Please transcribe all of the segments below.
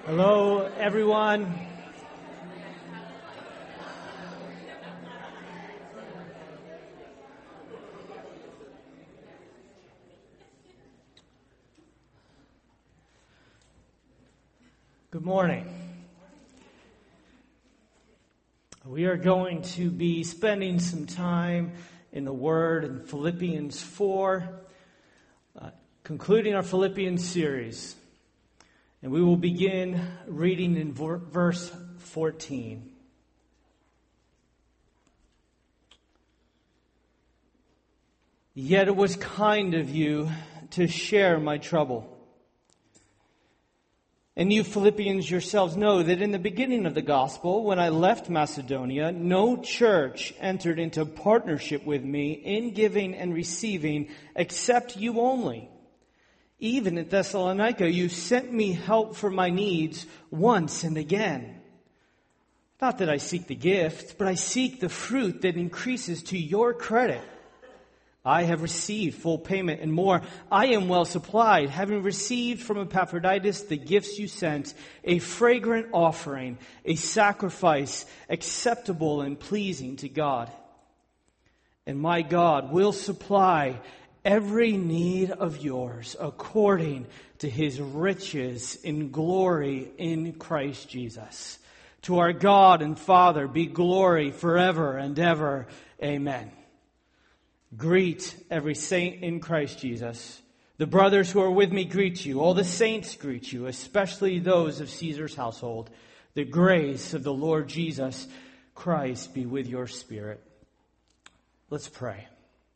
Hello, everyone. Good morning. We are going to be spending some time in the Word in Philippians 4, concluding our Philippians series. And we will begin reading in verse 14. Yet it was kind of you to share my trouble. And you Philippians yourselves know that in the beginning of the gospel, when I left Macedonia, no church entered into partnership with me in giving and receiving except you only. Even at Thessalonica, you sent me help for my needs once and again. Not that I seek the gift, but I seek the fruit that increases to your credit. I have received full payment and more. I am well supplied, having received from Epaphroditus the gifts you sent, a fragrant offering, a sacrifice acceptable and pleasing to God. And my God will supply every need of yours according to his riches in glory in Christ Jesus. To our God and Father be glory forever and ever. Amen. Greet every saint in Christ Jesus. The brothers who are with me greet you. All the saints greet you, especially those of Caesar's household. The grace of the Lord Jesus Christ be with your spirit. Let's pray.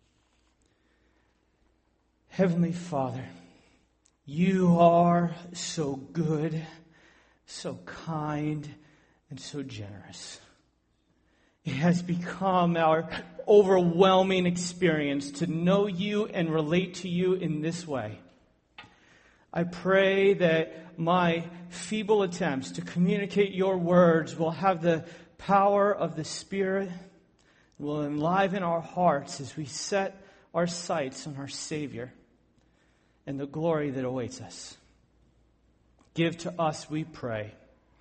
Heavenly Father, you are so good, so kind, and so generous. It has become our overwhelming experience to know you and relate to you in this way. I pray that my feeble attempts to communicate your words will have the power of the Spirit, will enliven our hearts as we set our sights on our Savior and the glory that awaits us. Give to us, we pray,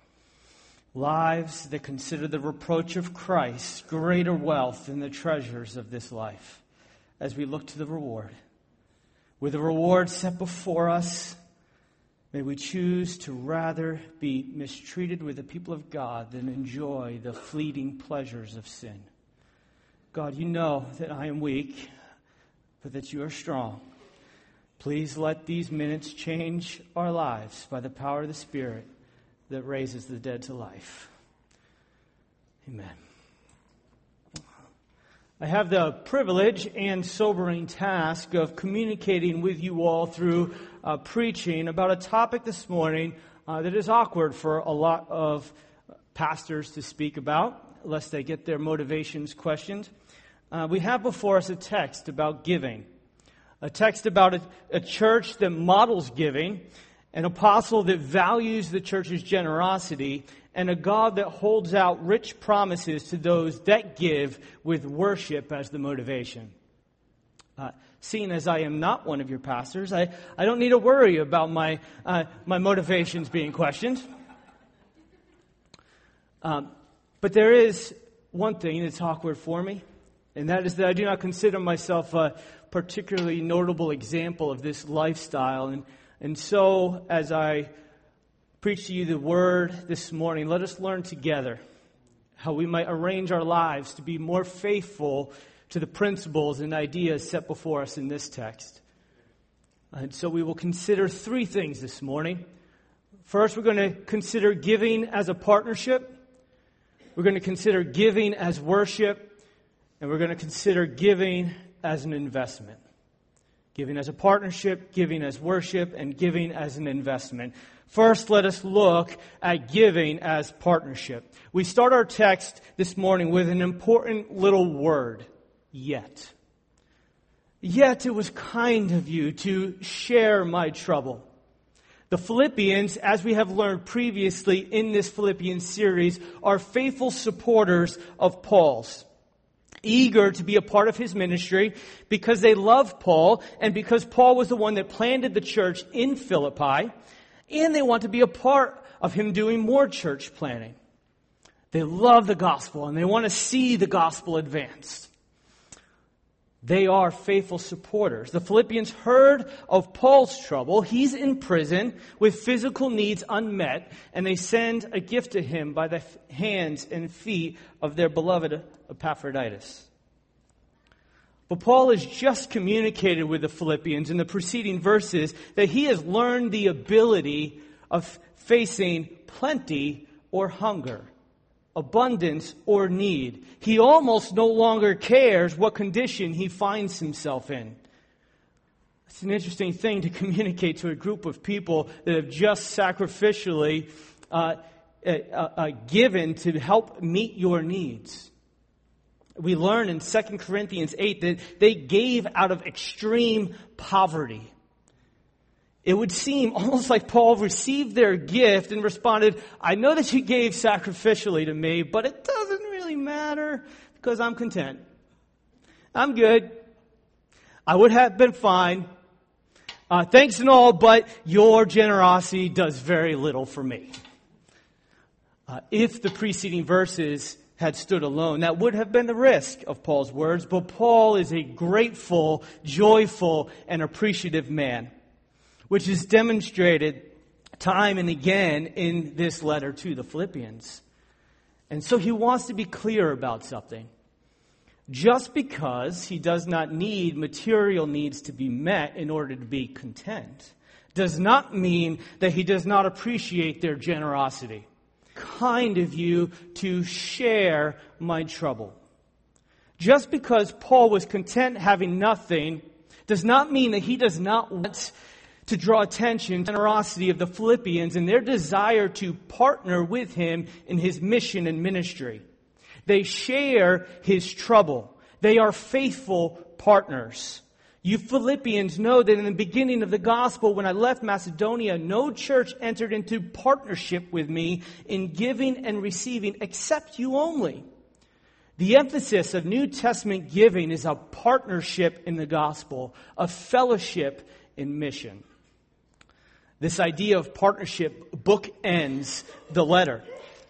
lives that consider the reproach of Christ greater wealth than the treasures of this life as we look to the reward. With the reward set before us, may we choose to rather be mistreated with the people of God than enjoy the fleeting pleasures of sin. God, you know that I am weak, but that you are strong. Please let these minutes change our lives by the power of the Spirit that raises the dead to life. Amen. I have the privilege and sobering task of communicating with you all through preaching about a topic this morning that is awkward for a lot of pastors to speak about, lest they get their motivations questioned. We have before us a text about giving. A text about a church that models giving, an apostle that values the church's generosity, and a God that holds out rich promises to those that give with worship as the motivation. Seeing as I am not one of your pastors, I don't need to worry about my motivations being questioned. But there is one thing that's awkward for me, and that is that I do not consider myself a particularly notable example of this lifestyle. And so, as I preach to you the word this morning, let us learn together how we might arrange our lives to be more faithful to the principles and ideas set before us in this text. And so we will consider three things this morning. First, we're going to consider giving as a partnership. We're going to consider giving as worship. And we're going to consider giving as an investment. Giving as a partnership, giving as worship, and giving as an investment. First, let us look at giving as partnership. We start our text this morning with an important little word, yet. Yet it was kind of you to share my trouble. The Philippians, as we have learned previously in this Philippians series, are faithful supporters of Paul's. Eager to be a part of his ministry because they love Paul and because Paul was the one that planted the church in Philippi, and they want to be a part of him doing more church planting. They love the gospel and they want to see the gospel advanced. They are faithful supporters. The Philippians heard of Paul's trouble. He's in prison with physical needs unmet, and they send a gift to him by the hands and feet of their beloved Epaphroditus. But Paul has just communicated with the Philippians in the preceding verses that he has learned the ability of facing plenty or hunger, abundance or need. He almost no longer cares what condition he finds himself in. It's an interesting thing to communicate to a group of people that have just sacrificially given to help meet your needs. We learn in 2 Corinthians 8 that they gave out of extreme poverty. It would seem almost like Paul received their gift and responded, I know that you gave sacrificially to me, but it doesn't really matter because I'm content. I'm good. I would have been fine. Thanks and all, but your generosity does very little for me. If the preceding verses had stood alone, that would have been the risk of Paul's words, but Paul is a grateful, joyful, and appreciative man, which is demonstrated time and again in this letter to the Philippians. And so he wants to be clear about something. Just because he does not need material needs to be met in order to be content, does not mean that he does not appreciate their generosity. Kind of you to share my trouble. Just because Paul was content having nothing does not mean that he does not want to draw attention to the generosity of the Philippians and their desire to partner with him in his mission and ministry. They share his trouble. They are faithful partners. You Philippians know that in the beginning of the gospel, when I left Macedonia, no church entered into partnership with me in giving and receiving except you only. The emphasis of New Testament giving is a partnership in the gospel, a fellowship in mission. This idea of partnership bookends the letter.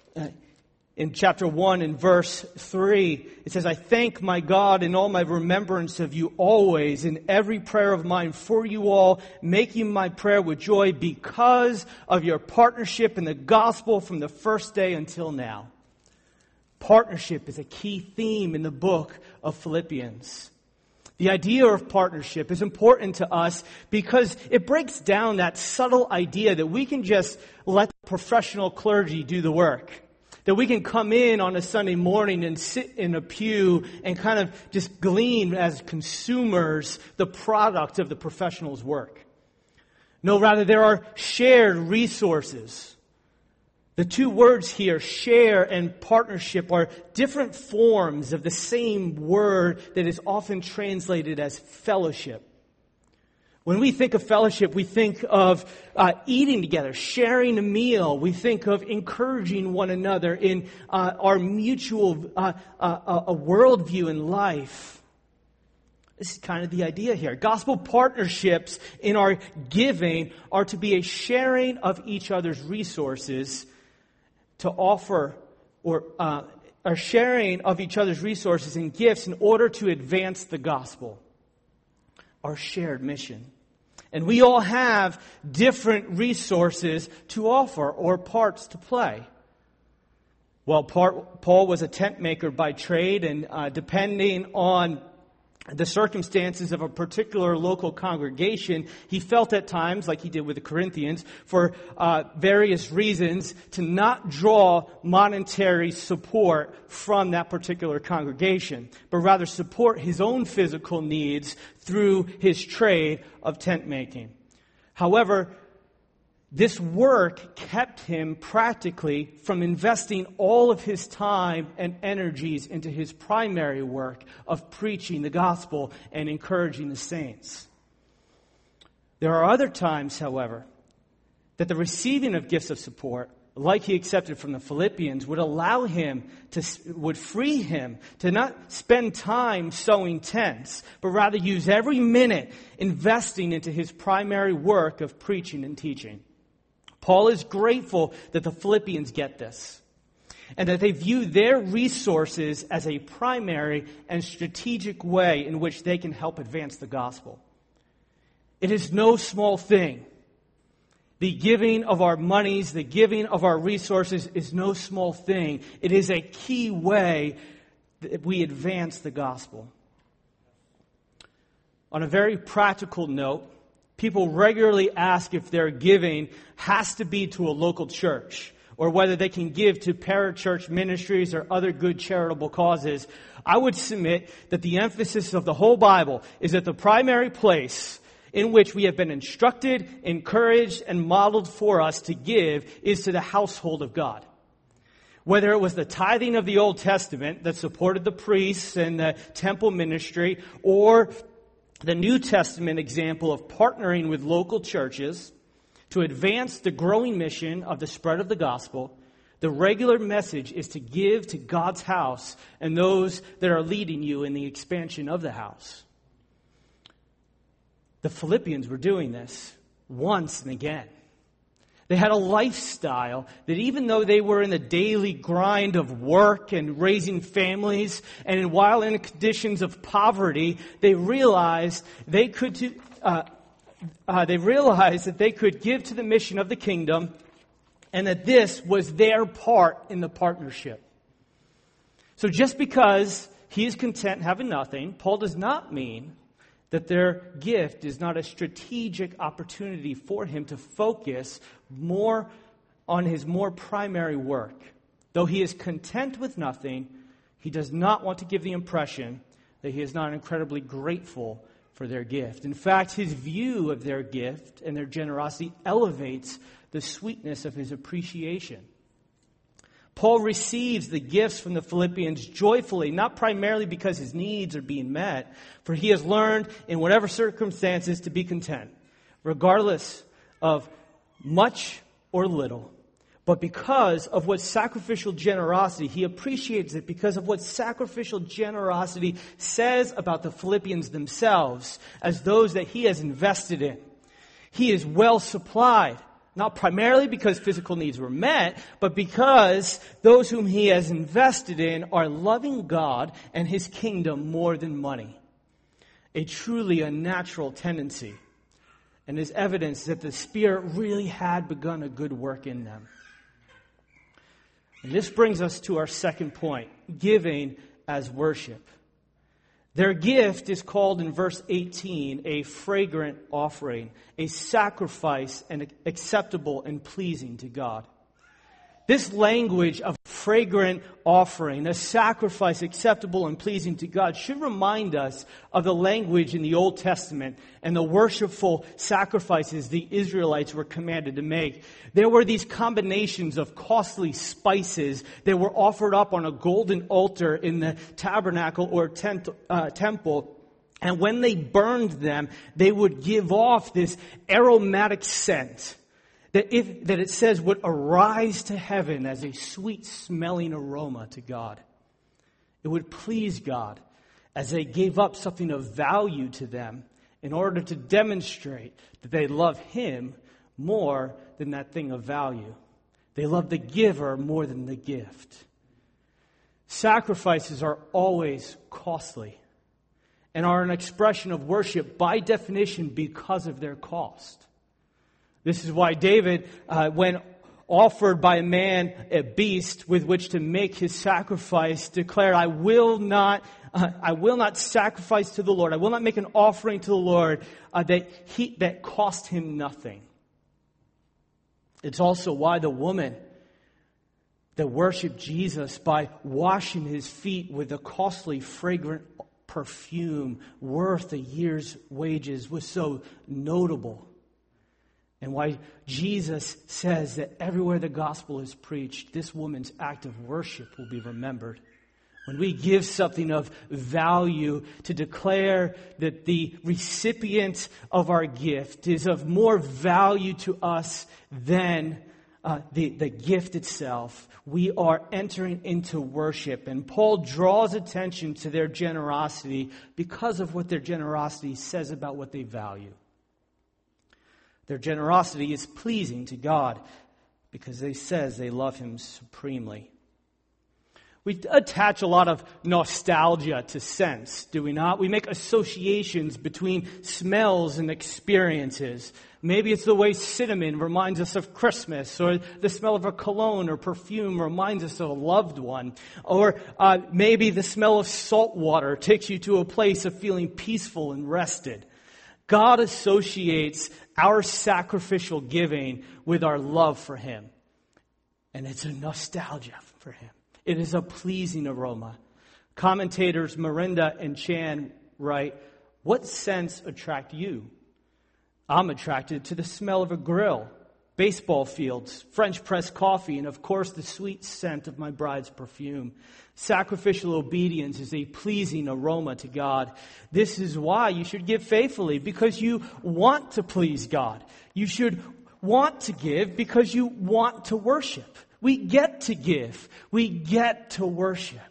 In chapter 1 and verse 3, it says, I thank my God in all my remembrance of you always, in every prayer of mine for you all, making my prayer with joy because of your partnership in the gospel from the first day until now. Partnership is a key theme in the book of Philippians. The idea of partnership is important to us because it breaks down that subtle idea that we can just let the professional clergy do the work. That we can come in on a Sunday morning and sit in a pew and kind of just glean as consumers the product of the professional's work. No, rather there are shared resources. The two words here, share and partnership, are different forms of the same word that is often translated as fellowship. When we think of fellowship, we think of eating together, sharing a meal. We think of encouraging one another in our mutual a worldview in life. This is kind of the idea here. Gospel partnerships in our giving are to be a sharing of each other's resources to offer or a sharing of each other's resources and gifts in order to advance the gospel. Our shared mission. And we all have different resources to offer or parts to play. Well, Paul was a tent maker by trade, and depending on the circumstances of a particular local congregation, he felt at times, like he did with the Corinthians, for various reasons, to not draw monetary support from that particular congregation, but rather support his own physical needs through his trade of tent making. However, this work kept him practically from investing all of his time and energies into his primary work of preaching the gospel and encouraging the saints. There are other times, however, that the receiving of gifts of support, like he accepted from the Philippians, would free him to not spend time sewing tents, but rather use every minute investing into his primary work of preaching and teaching. Paul is grateful that the Philippians get this, and that they view their resources as a primary and strategic way in which they can help advance the gospel. It is no small thing. The giving of our monies, the giving of our resources is no small thing. It is a key way that we advance the gospel. On a very practical note, people regularly ask if their giving has to be to a local church, or whether they can give to parachurch ministries or other good charitable causes. I would submit that the emphasis of the whole Bible is that the primary place in which we have been instructed, encouraged, and modeled for us to give is to the household of God. Whether it was the tithing of the Old Testament that supported the priests and the temple ministry, or the New Testament example of partnering with local churches to advance the growing mission of the spread of the gospel, the regular message is to give to God's house and those that are leading you in the expansion of the house. The Philippians were doing this once and again. They had a lifestyle that even though they were in the daily grind of work and raising families, and while in conditions of poverty, they realized that they could give to the mission of the kingdom, and that this was their part in the partnership. So just because he is content having nothing, Paul does not mean that their gift is not a strategic opportunity for him to focus more on his more primary work. Though he is content with nothing, he does not want to give the impression that he is not incredibly grateful for their gift. In fact, his view of their gift and their generosity elevates the sweetness of his appreciation. Paul receives the gifts from the Philippians joyfully, not primarily because his needs are being met, for he has learned in whatever circumstances to be content, regardless of much or little. But because of what sacrificial generosity, he appreciates it because of what sacrificial generosity says about the Philippians themselves as those that he has invested in. He is well supplied. Not primarily because physical needs were met, but because those whom he has invested in are loving God and his kingdom more than money. A truly unnatural tendency, and is evidence that the Spirit really had begun a good work in them. And this brings us to our second point, giving as worship. Their gift is called in verse 18 a fragrant offering, a sacrifice and acceptable and pleasing to God. This language of fragrant offering, a sacrifice acceptable and pleasing to God, should remind us of the language in the Old Testament and the worshipful sacrifices the Israelites were commanded to make. There were these combinations of costly spices that were offered up on a golden altar in the tabernacle or temple. And when they burned them, they would give off this aromatic scent that it says would arise to heaven as a sweet-smelling aroma to God. It would please God as they gave up something of value to them in order to demonstrate that they love Him more than that thing of value. They love the giver more than the gift. Sacrifices are always costly and are an expression of worship by definition because of their cost. This is why David, when offered by a man a beast with which to make his sacrifice, declared, I will not sacrifice to the Lord. I will not make an offering to the Lord that cost him nothing. It's also why the woman that worshiped Jesus by washing his feet with a costly, fragrant perfume worth a year's wages was so notable. And why Jesus says that everywhere the gospel is preached, this woman's act of worship will be remembered. When we give something of value to declare that the recipient of our gift is of more value to us than the gift itself, we are entering into worship. And Paul draws attention to their generosity because of what their generosity says about what they value. Their generosity is pleasing to God because they says they love Him supremely. We attach a lot of nostalgia to scents, do we not? We make associations between smells and experiences. Maybe it's the way cinnamon reminds us of Christmas, or the smell of a cologne or perfume reminds us of a loved one. Or maybe the smell of salt water takes you to a place of feeling peaceful and rested. God associates our sacrificial giving with our love for Him. And it's a nostalgia for Him. It is a pleasing aroma. Commentators Miranda and Chan write, what scents attract you? I'm attracted to the smell of a grill, baseball fields, French press coffee, and of course the sweet scent of my bride's perfume. Sacrificial obedience is a pleasing aroma to God. This is why you should give faithfully, because you want to please God. You should want to give because you want to worship. We get to give. We get to worship.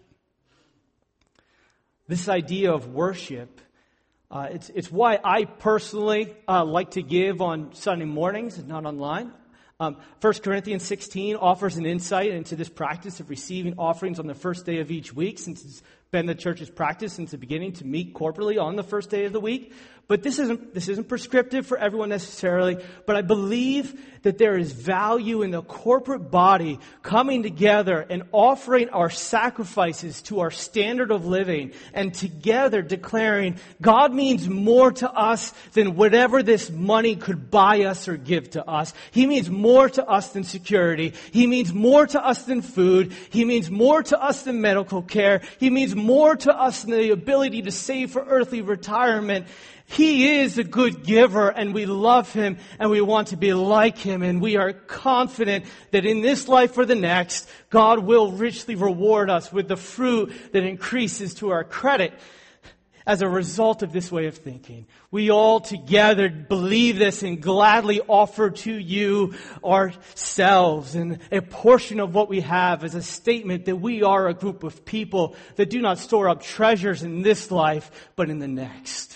This idea of worship, it's why I personally like to give on Sunday mornings and not online. 1 Corinthians 16 offers an insight into this practice of receiving offerings on the first day of each week, since it's been the church's practice since the beginning to meet corporately on the first day of the week. But this isn't prescriptive for everyone necessarily, but I believe that there is value in the corporate body coming together and offering our sacrifices to our standard of living and together declaring God means more to us than whatever this money could buy us or give to us. He means more to us than security. He means more to us than food. He means more to us than medical care. He means more to us than the ability to save for earthly retirement. He is a good giver, and we love Him, and we want to be like Him, and we are confident that in this life or the next, God will richly reward us with the fruit that increases to our credit as a result of this way of thinking. We all together believe this and gladly offer to you ourselves and a portion of what we have as a statement that we are a group of people that do not store up treasures in this life, but in the next.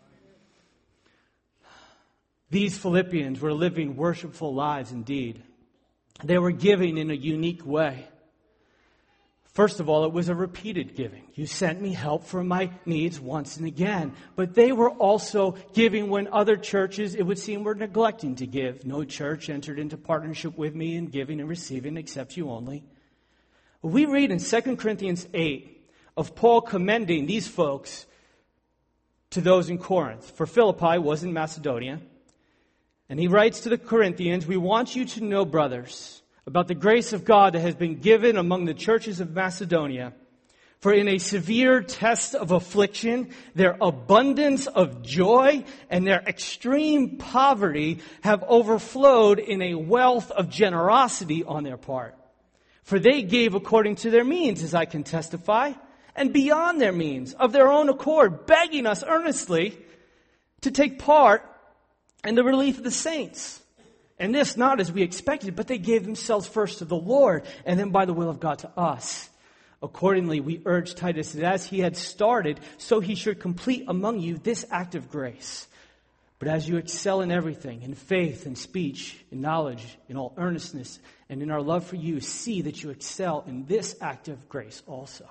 These Philippians were living worshipful lives indeed. They were giving in a unique way. First of all, it was a repeated giving. You sent me help for my needs once and again. But they were also giving when other churches, it would seem, were neglecting to give. No church entered into partnership with me in giving and receiving except you only. We read in 2 Corinthians 8 of Paul commending these folks to those in Corinth. For Philippi was in Macedonia. And he writes to the Corinthians, we want you to know, brothers, about the grace of God that has been given among the churches of Macedonia. For in a severe test of affliction, their abundance of joy and their extreme poverty have overflowed in a wealth of generosity on their part. For they gave according to their means, as I can testify, and beyond their means, of their own accord, begging us earnestly to take part and the relief of the saints. And this not as we expected, but they gave themselves first to the Lord, and then by the will of God to us. Accordingly, we urge Titus that as he had started, so he should complete among you this act of grace. But as you excel in everything, in faith, in speech, in knowledge, in all earnestness, and in our love for you, see that you excel in this act of grace also.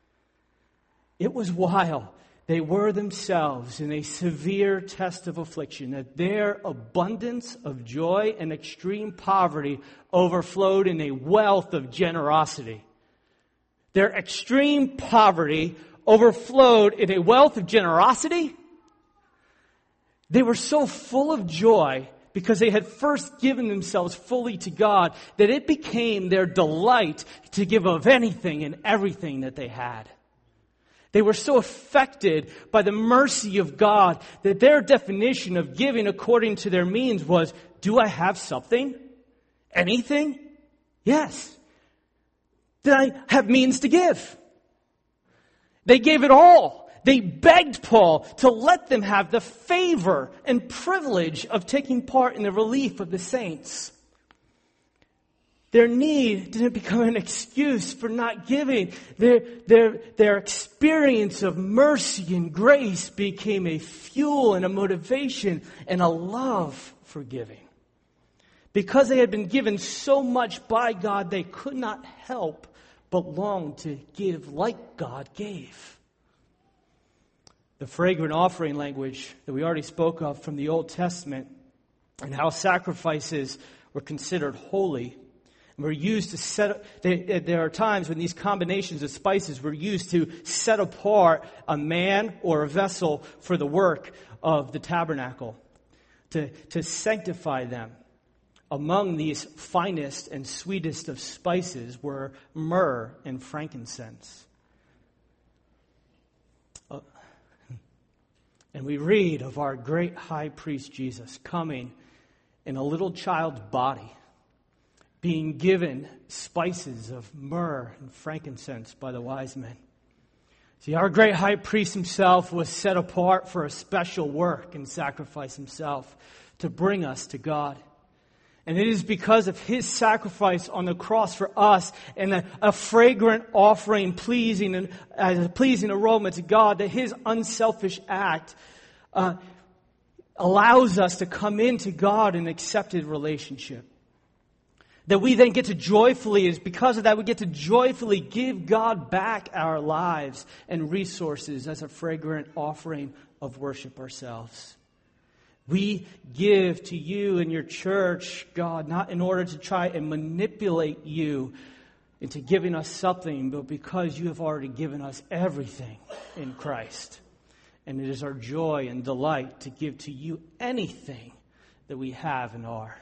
It was while they were themselves in a severe test of affliction that their abundance of joy and extreme poverty overflowed in a wealth of generosity. Their extreme poverty overflowed in a wealth of generosity. They were so full of joy because they had first given themselves fully to God that it became their delight to give of anything and everything that they had. They were so affected by the mercy of God that their definition of giving according to their means was, do I have something? Anything? Yes. Then I have means to give. They gave it all. They begged Paul to let them have the favor and privilege of taking part in the relief of the saints. Their need didn't become an excuse for not giving. Their experience of mercy and grace became a fuel and a motivation and a love for giving. Because they had been given so much by God, they could not help but long to give like God gave. The fragrant offering language that we already spoke of from the Old Testament and how sacrifices were considered holy and were used to there are times when these combinations of spices were used to set apart a man or a vessel for the work of the tabernacle, to sanctify them. Among these finest and sweetest of spices were myrrh and frankincense. And we read of our great high priest Jesus coming in a little child's body, being given spices of myrrh and frankincense by the wise men. See, our great high priest himself was set apart for a special work and sacrifice himself to bring us to God. And it is because of his sacrifice on the cross for us and a fragrant offering pleasing and as a pleasing aroma to God that his unselfish act allows us to come into God in accepted relationship. That we then get to joyfully, is because of that we get to joyfully give God back our lives and resources as a fragrant offering of worship ourselves. We give to you and your church, God, not in order to try and manipulate you into giving us something, but because you have already given us everything in Christ. And it is our joy and delight to give to you anything that we have and are.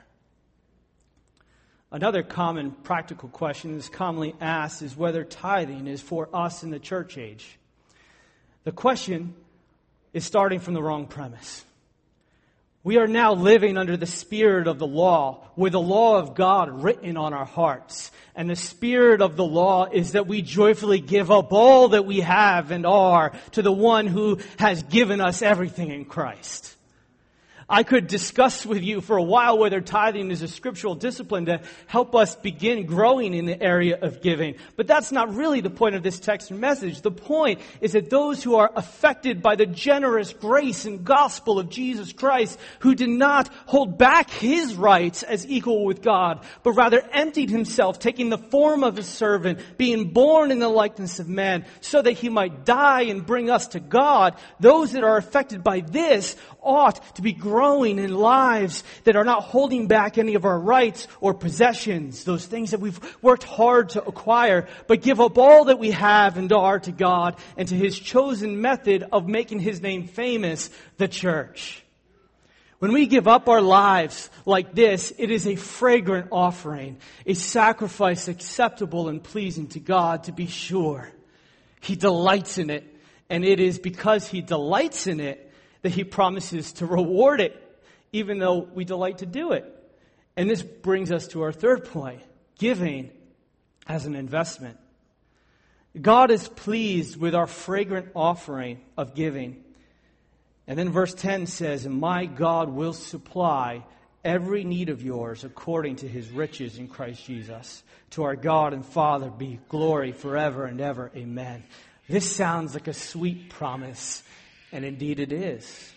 Another common practical question that's commonly asked is whether tithing is for us in the church age. The question is starting from the wrong premise. We are now living under the spirit of the law, with the law of God written on our hearts. And the spirit of the law is that we joyfully give up all that we have and are to the one who has given us everything in Christ. I could discuss with you for a while whether tithing is a scriptural discipline to help us begin growing in the area of giving. But that's not really the point of this text and message. The point is that those who are affected by the generous grace and gospel of Jesus Christ, who did not hold back his rights as equal with God, but rather emptied himself, taking the form of a servant, being born in the likeness of man, so that he might die and bring us to God, those that are affected by this ought to be growing in lives that are not holding back any of our rights or possessions, those things that we've worked hard to acquire, but give up all that we have and are to God and to his chosen method of making his name famous, the church. When we give up our lives like this, it is a fragrant offering, a sacrifice acceptable and pleasing to God, to be sure. He delights in it, and it is because he delights in it that he promises to reward it, even though we delight to do it. And this brings us to our third point, giving as an investment. God is pleased with our fragrant offering of giving. And then verse 10 says, "And my God will supply every need of yours according to his riches in Christ Jesus. To our God and Father be glory forever and ever. Amen." This sounds like a sweet promise. And indeed it is.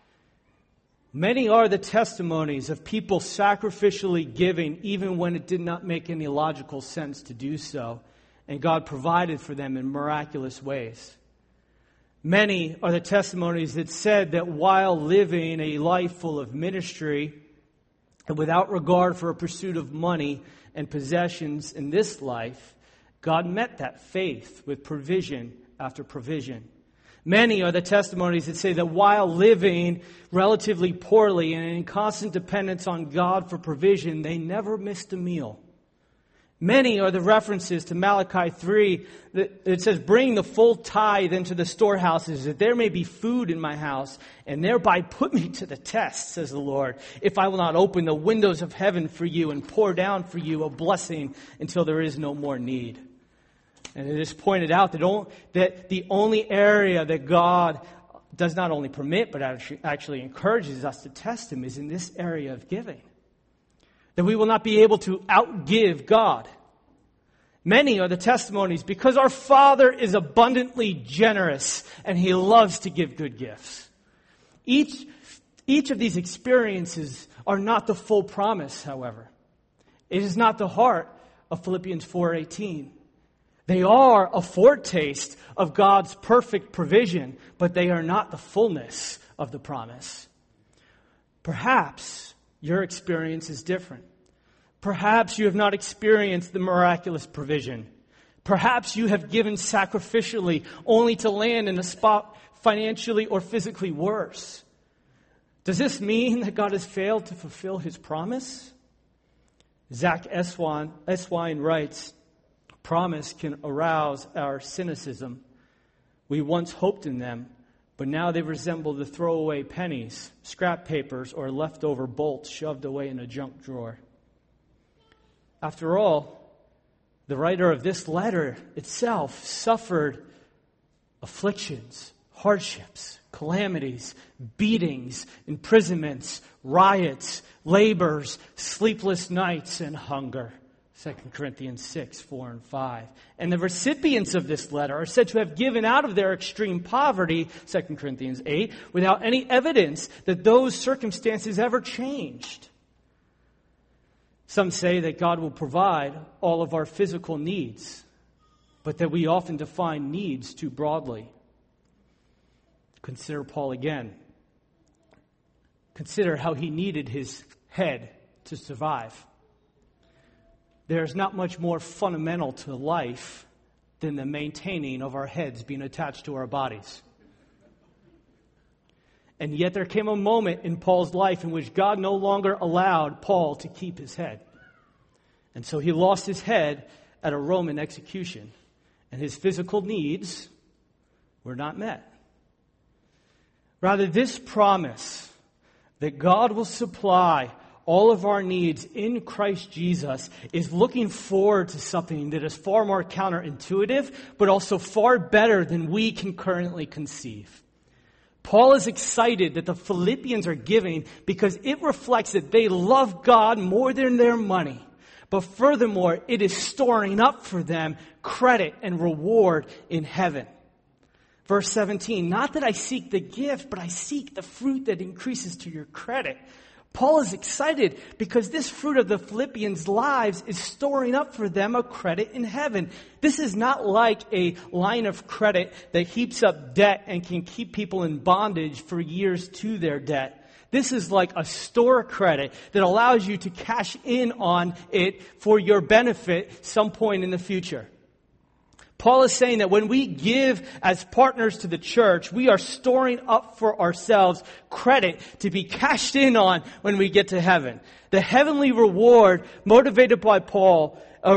Many are the testimonies of people sacrificially giving even when it did not make any logical sense to do so. And God provided for them in miraculous ways. Many are the testimonies that said that while living a life full of ministry and without regard for a pursuit of money and possessions in this life, God met that faith with provision after provision. Many are the testimonies that say that while living relatively poorly and in constant dependence on God for provision, they never missed a meal. Many are the references to Malachi 3 that says, "Bring the full tithe into the storehouses, that there may be food in my house, and thereby put me to the test, says the Lord, if I will not open the windows of heaven for you and pour down for you a blessing until there is no more need." And it is pointed out that the only area that God does not only permit, but actually encourages us to test him is in this area of giving. That we will not be able to outgive God. Many are the testimonies because our Father is abundantly generous and he loves to give good gifts. Each of these experiences are not the full promise, however. It is not the heart of Philippians 4:18. They are a foretaste of God's perfect provision, but they are not the fullness of the promise. Perhaps your experience is different. Perhaps you have not experienced the miraculous provision. Perhaps you have given sacrificially only to land in a spot financially or physically worse. Does this mean that God has failed to fulfill His promise? Zach Eswine writes, "Promise can arouse our cynicism. We once hoped in them, but now they resemble the throwaway pennies, scrap papers, or leftover bolts shoved away in a junk drawer." After all, the writer of this letter itself suffered afflictions, hardships, calamities, beatings, imprisonments, riots, labors, sleepless nights, and hunger. 2 Corinthians 6:4-5. And the recipients of this letter are said to have given out of their extreme poverty, 2 Corinthians 8, without any evidence that those circumstances ever changed. Some say that God will provide all of our physical needs, but that we often define needs too broadly. Consider Paul again. Consider how he needed his head to survive. There's not much more fundamental to life than the maintaining of our heads being attached to our bodies. And yet there came a moment in Paul's life in which God no longer allowed Paul to keep his head. And so he lost his head at a Roman execution. And his physical needs were not met. Rather, this promise that God will supply all of our needs in Christ Jesus is looking forward to something that is far more counterintuitive, but also far better than we can currently conceive. Paul is excited that the Philippians are giving because it reflects that they love God more than their money. But furthermore, it is storing up for them credit and reward in heaven. Verse 17, "Not that I seek the gift, but I seek the fruit that increases to your credit." Paul is excited because this fruit of the Philippians' lives is storing up for them a credit in heaven. This is not like a line of credit that heaps up debt and can keep people in bondage for years to their debt. This is like a store credit that allows you to cash in on it for your benefit some point in the future. Paul is saying that when we give as partners to the church, we are storing up for ourselves credit to be cashed in on when we get to heaven. The heavenly reward motivated Paul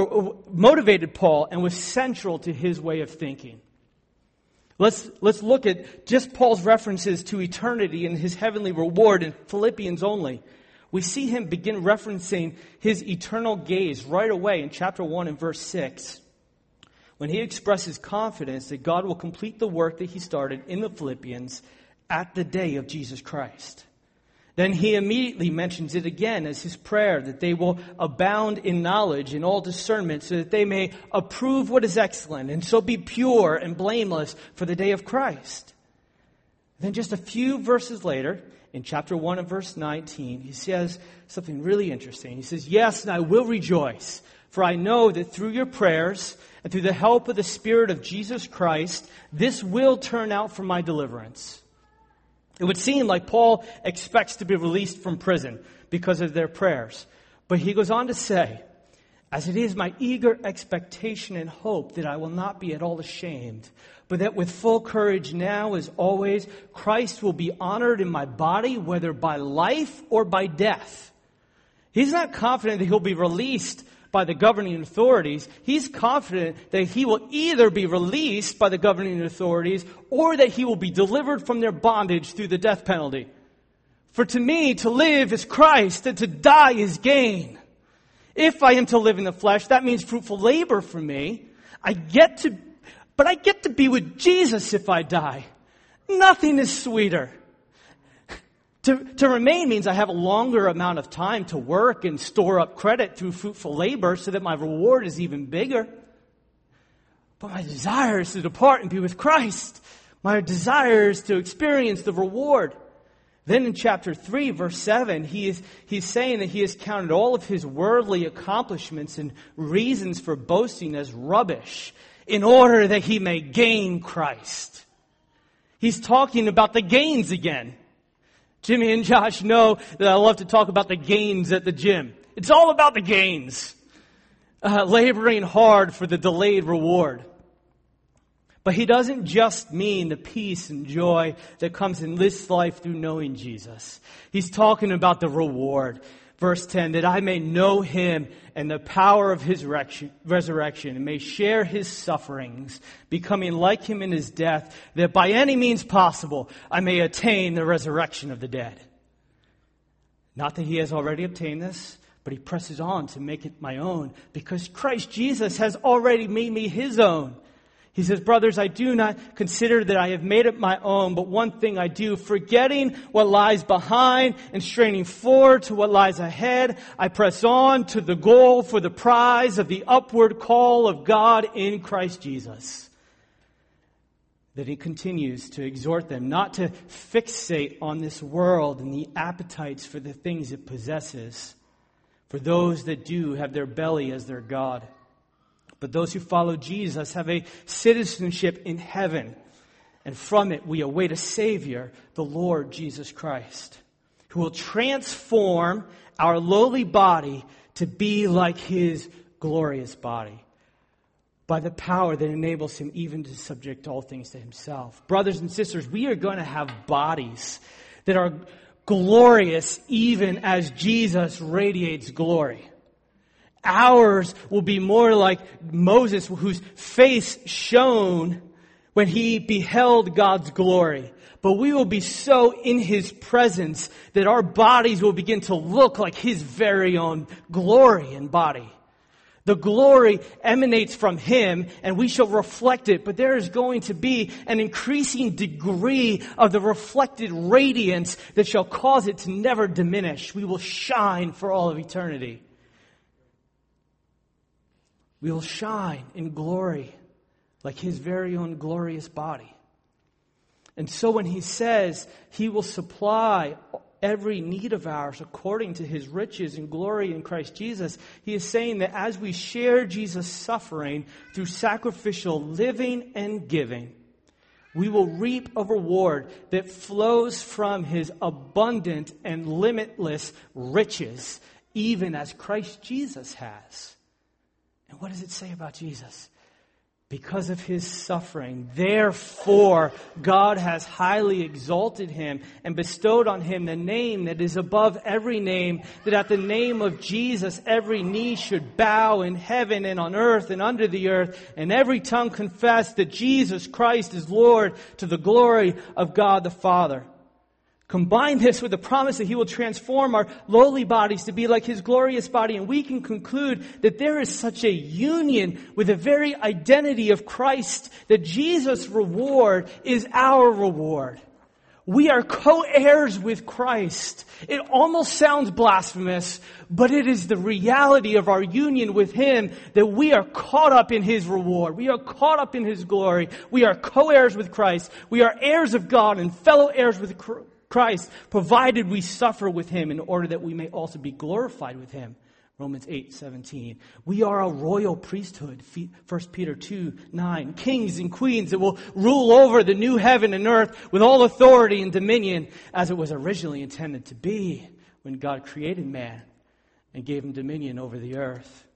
and was central to his way of thinking. Let's look at just Paul's references to eternity and his heavenly reward in Philippians only. We see him begin referencing his eternal gaze right away in chapter 1 and verse 6. When he expresses confidence that God will complete the work that he started in the Philippians at the day of Jesus Christ. Then he immediately mentions it again as his prayer that they will abound in knowledge and all discernment so that they may approve what is excellent and so be pure and blameless for the day of Christ. Then just a few verses later, in chapter 1 and verse 19, he says something really interesting. He says, "Yes, and I will rejoice, for I know that through your prayers and through the help of the Spirit of Jesus Christ, this will turn out for my deliverance." It would seem like Paul expects to be released from prison because of their prayers. But he goes on to say, "As it is my eager expectation and hope that I will not be at all ashamed, but that with full courage now as always, Christ will be honored in my body, whether by life or by death." He's not confident that he'll be released by the governing authorities. He's confident that he will either be released by the governing authorities or that he will be delivered from their bondage through the death penalty. "For to me, to live is Christ, and to die is gain. If I am to live in the flesh, that means fruitful labor for me. But I get to be with Jesus if I die. Nothing is sweeter. To remain means I have a longer amount of time to work and store up credit through fruitful labor so that my reward is even bigger. But my desire is to depart and be with Christ. My desire is to experience the reward. Then in chapter 3, verse 7, he's saying that he has counted all of his worldly accomplishments and reasons for boasting as rubbish in order that he may gain Christ. He's talking about the gains again. Jimmy and Josh know that I love to talk about the gains at the gym. It's all about the gains. Laboring hard for the delayed reward. But he doesn't just mean the peace and joy that comes in this life through knowing Jesus. He's talking about the reward. Verse 10, that I may know him and the power of his resurrection and may share his sufferings, becoming like him in his death, that by any means possible I may attain the resurrection of the dead. Not that he has already obtained this, but he presses on to make it my own because Christ Jesus has already made me his own. He says, brothers, I do not consider that I have made it my own, but one thing I do, forgetting what lies behind and straining forward to what lies ahead, I press on to the goal for the prize of the upward call of God in Christ Jesus. That he continues to exhort them not to fixate on this world and the appetites for the things it possesses. For those that do have their belly as their God. But those who follow Jesus have a citizenship in heaven. And from it we await a Savior, the Lord Jesus Christ, who will transform our lowly body to be like his glorious body by the power that enables him even to subject all things to himself. Brothers and sisters, we are going to have bodies that are glorious even as Jesus radiates glory. Ours will be more like Moses, whose face shone when he beheld God's glory. But we will be so in his presence that our bodies will begin to look like his very own glory and body. The glory emanates from him and we shall reflect it. But there is going to be an increasing degree of the reflected radiance that shall cause it to never diminish. We will shine for all of eternity. We will shine in glory like his very own glorious body. And so when he says he will supply every need of ours according to his riches and glory in Christ Jesus, he is saying that as we share Jesus' suffering through sacrificial living and giving, we will reap a reward that flows from his abundant and limitless riches, even as Christ Jesus has. And what does it say about Jesus? Because of his suffering, therefore, God has highly exalted him and bestowed on him the name that is above every name, that at the name of Jesus every knee should bow in heaven and on earth and under the earth, and every tongue confess that Jesus Christ is Lord, to the glory of God the Father. Combine this with the promise that he will transform our lowly bodies to be like his glorious body, and we can conclude that there is such a union with the very identity of Christ that Jesus' reward is our reward. We are co-heirs with Christ. It almost sounds blasphemous, but it is the reality of our union with him that we are caught up in his reward. We are caught up in his glory. We are co-heirs with Christ. We are heirs of God and fellow heirs with Christ, provided we suffer with him in order that we may also be glorified with him. Romans 8:17. We are a royal priesthood. 1 Peter 2:9. Kings and queens that will rule over the new heaven and earth with all authority and dominion as it was originally intended to be when God created man and gave him dominion over the earth.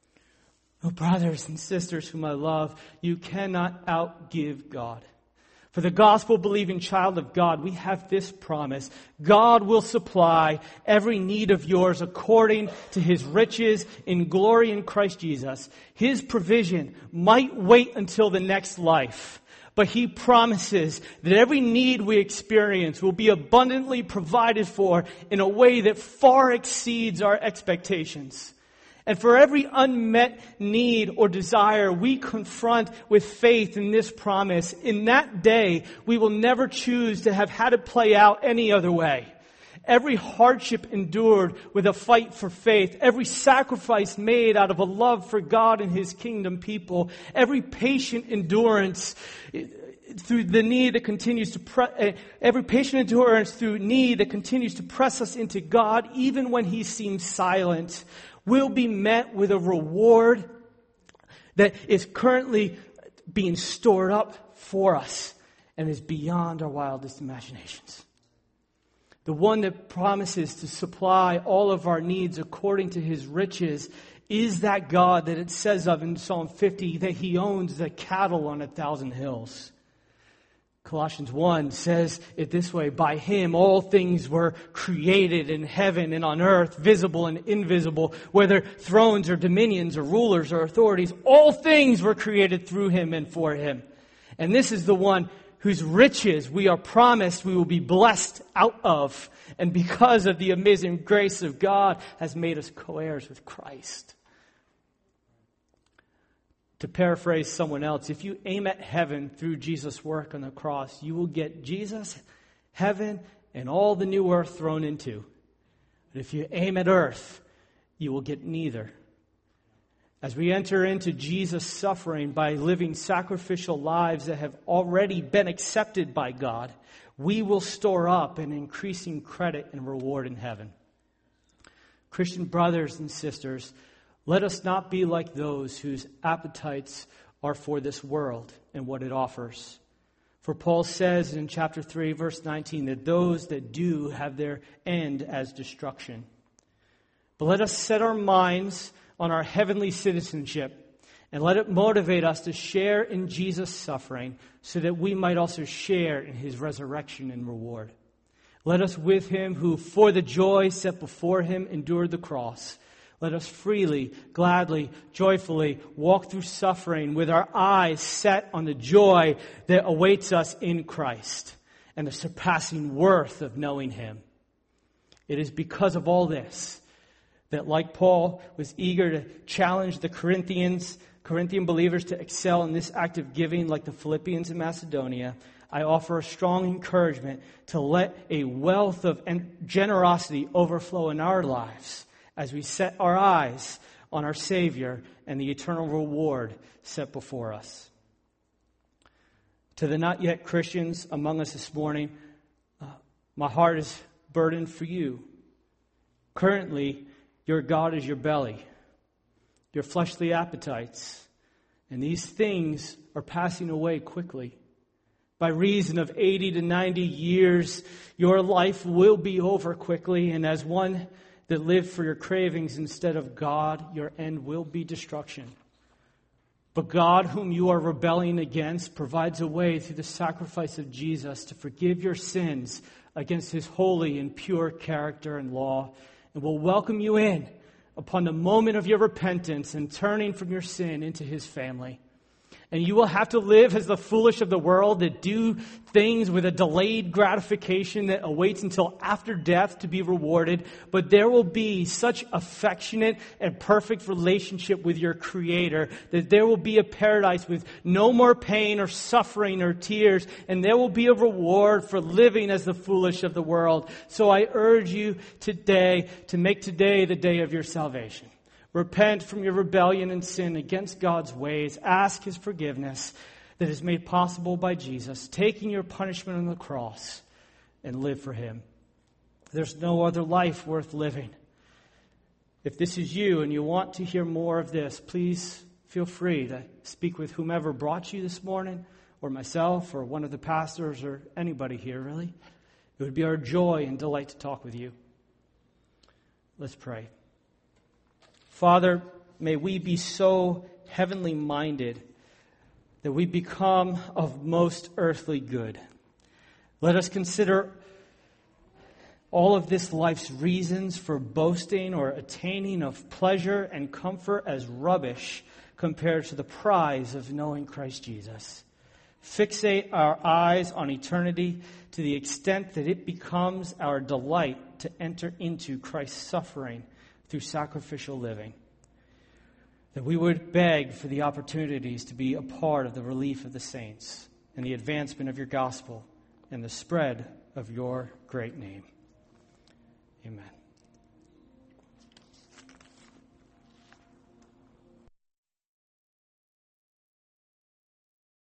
Oh, brothers and sisters whom I love, you cannot outgive God. For the gospel-believing child of God, we have this promise. God will supply every need of yours according to his riches in glory in Christ Jesus. His provision might wait until the next life, but he promises that every need we experience will be abundantly provided for in a way that far exceeds our expectations. And for every unmet need or desire we confront with faith in this promise, in that day we will never choose to have had it play out any other way. Every hardship endured with a fight for faith, every sacrifice made out of a love for God and his kingdom people, every patient endurance through the need that continues to every patient endurance through need that continues to press us into God, even when He seems silent, will be met with a reward that is currently being stored up for us and is beyond our wildest imaginations. The one that promises to supply all of our needs according to His riches is that God that it says of in Psalm 50 that He owns the cattle on 1,000 hills. Colossians 1 says it this way: by Him all things were created in heaven and on earth, visible and invisible, whether thrones or dominions or rulers or authorities. All things were created through Him and for Him. And this is the one whose riches we are promised we will be blessed out of, and because of the amazing grace of God has made us co-heirs with Christ. To paraphrase someone else, if you aim at heaven through Jesus' work on the cross, you will get Jesus, heaven, and all the new earth thrown into. But if you aim at earth, you will get neither. As we enter into Jesus' suffering by living sacrificial lives that have already been accepted by God, we will store up an increasing credit and reward in heaven. Christian brothers and sisters, let us not be like those whose appetites are for this world and what it offers. For Paul says in chapter 3, verse 19, that those that do have their end as destruction. But let us set our minds on our heavenly citizenship and let it motivate us to share in Jesus' suffering so that we might also share in His resurrection and reward. Let us with Him who for the joy set before Him endured the cross. Let us freely, gladly, joyfully walk through suffering with our eyes set on the joy that awaits us in Christ and the surpassing worth of knowing Him. It is because of all this that, like Paul was eager to challenge the Corinthian believers to excel in this act of giving like the Philippians in Macedonia, I offer a strong encouragement to let a wealth of generosity overflow in our lives as we set our eyes on our Savior and the eternal reward set before us. To the not yet Christians among us this morning, my heart is burdened for you. Currently, your God is your belly, your fleshly appetites, and these things are passing away quickly. By reason of 80 to 90 years, your life will be over quickly, and as one that live for your cravings instead of God, your end will be destruction. But God, whom you are rebelling against, provides a way through the sacrifice of Jesus to forgive your sins against His holy and pure character and law, and will welcome you in upon the moment of your repentance and turning from your sin into His family. And you will have to live as the foolish of the world that do things with a delayed gratification that awaits until after death to be rewarded. But there will be such affectionate and perfect relationship with your Creator that there will be a paradise with no more pain or suffering or tears. And there will be a reward for living as the foolish of the world. So I urge you today to make today the day of your salvation. Repent from your rebellion and sin against God's ways. Ask His forgiveness that is made possible by Jesus, taking your punishment on the cross, and live for Him. There's no other life worth living. If this is you and you want to hear more of this, please feel free to speak with whomever brought you this morning, or myself, or one of the pastors, or anybody here, really. It would be our joy and delight to talk with you. Let's pray. Father, may we be so heavenly minded that we become of most earthly good. Let us consider all of this life's reasons for boasting or attaining of pleasure and comfort as rubbish compared to the prize of knowing Christ Jesus. Fixate our eyes on eternity to the extent that it becomes our delight to enter into Christ's suffering through sacrificial living. That we would beg for the opportunities to be a part of the relief of the saints and the advancement of your gospel and the spread of your great name. Amen.